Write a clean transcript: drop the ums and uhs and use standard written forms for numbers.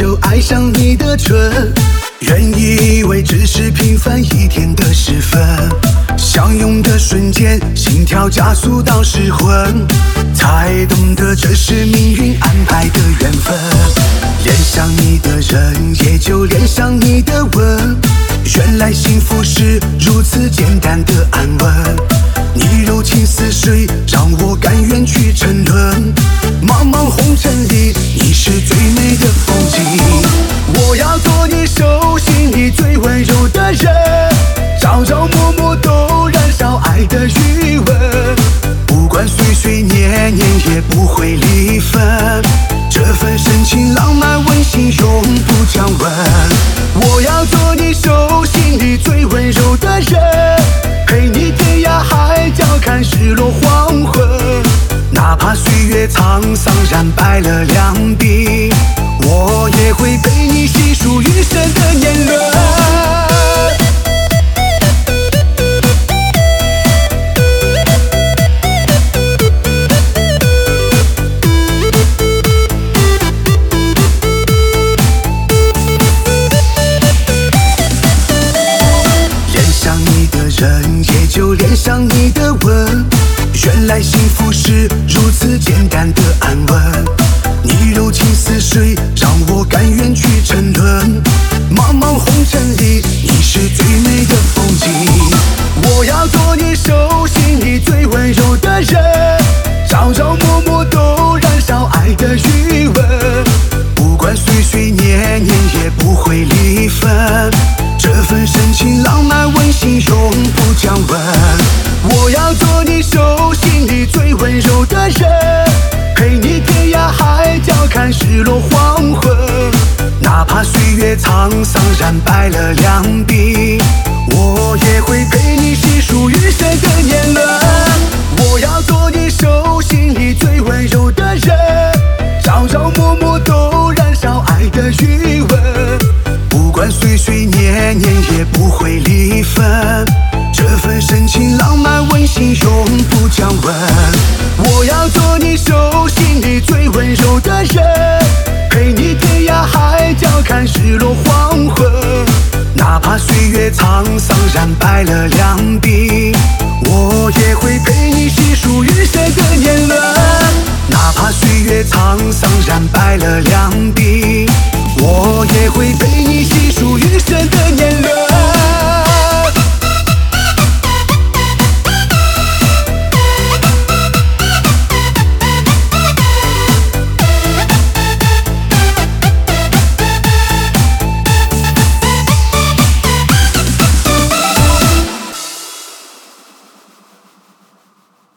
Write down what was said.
就爱上你的蠢，原以为只是平凡一天的时分，相拥的瞬间，心跳加速到失魂，才懂得这是命运安排的缘分。恋上你的人，也就恋上你的吻，原来幸福是如此简单的安稳。你柔情似水，让我甘愿去沉沦。茫茫红尘里，你是最美的风景。我要做你手心里最温柔的人，朝朝暮暮都燃烧爱的余温。不管岁岁年年，也不会离分。这份深情浪漫温馨永不降温。我要做你手心里最温柔的人，陪你天涯海角看日落黄昏。哪怕岁月沧桑染白了两鬓，我也会陪你细数余生的年轮。也就恋上你的吻，原来幸福是如此简单的安稳。你柔情似水，让我甘愿去沉沦。茫茫红尘里，你是最美的风景。我要做你手心里最温柔的人，朝朝暮暮都燃烧爱的余温。不管岁岁年年，也不会离分。这份深情浪漫温馨永不降温。我要做你手心里最温柔的人，陪你天涯海角看日落黄昏。哪怕岁月沧桑染白了两鬓，我也会陪你细数余生的年轮。我要做你手心里最温柔的人，朝朝暮暮都燃烧爱的余温。不管岁岁年年，也不会离分。这份深情浪漫温馨永不降温。我要做你手心里最温柔的人，陪你天涯海角看日落黄昏。哪怕岁月沧桑染白了两鬓，